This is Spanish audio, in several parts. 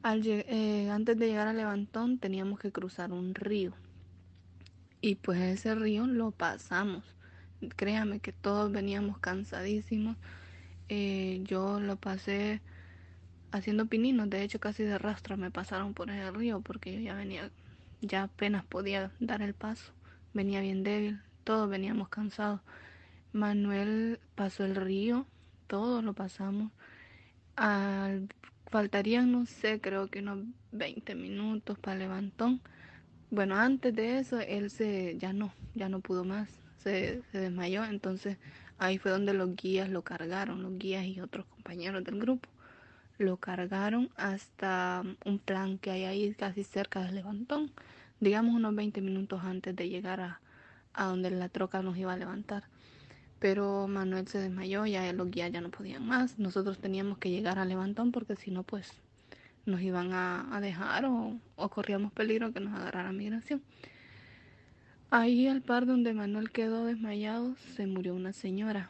Antes de llegar a Levantón teníamos que cruzar un río y pues ese río lo pasamos. Créame que todos veníamos cansadísimos. Yo lo pasé haciendo pininos, de hecho casi de rastra me pasaron por ese río porque yo ya venía, ya apenas podía dar el paso, venía bien débil, todos veníamos cansados. Manuel pasó el río, todos lo pasamos. Al, Faltarían, no sé, creo que unos 20 minutos para Levantón. Bueno, antes de eso, ya no pudo más, se desmayó, entonces ahí fue donde los guías lo cargaron, los guías y otros compañeros del grupo. Lo cargaron hasta un plan que hay ahí casi cerca del Levantón, digamos unos 20 minutos antes de llegar a donde la troca nos iba a levantar. Pero Manuel se desmayó, ya los guías ya no podían más. Nosotros teníamos que llegar al Levantón porque si no, pues nos iban a dejar o corríamos peligro que nos agarrara migración. Ahí al par donde Manuel quedó desmayado se murió una señora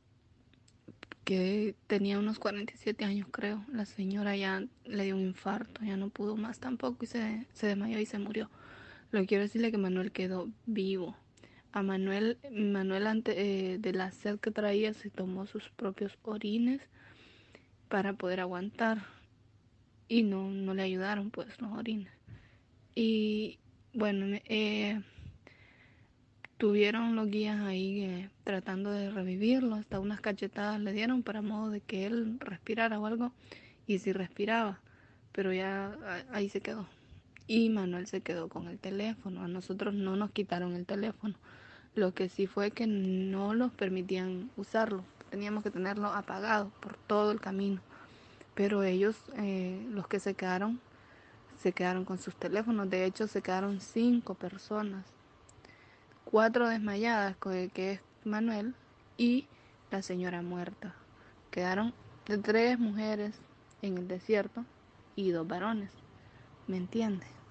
que tenía unos 47 años creo. La señora ya le dio un infarto, ya no pudo más tampoco y se desmayó y se murió. Lo que quiero decirle que Manuel quedó vivo. Manuel antes de la sed que traía se tomó sus propios orines para poder aguantar y no le ayudaron pues los orines. Y bueno, tuvieron los guías ahí tratando de revivirlo, hasta unas cachetadas le dieron para modo de que él respirara o algo, y sí respiraba, pero ya ahí se quedó. Y Manuel se quedó con el teléfono, a nosotros no nos quitaron el teléfono, lo que sí fue que no nos permitían usarlo, teníamos que tenerlo apagado por todo el camino, pero ellos, los que se quedaron con sus teléfonos, de hecho se quedaron 5 personas, 4 desmayadas, que es Manuel, y la señora muerta. Quedaron 3 mujeres en el desierto y 2 varones. ¿Me entiendes?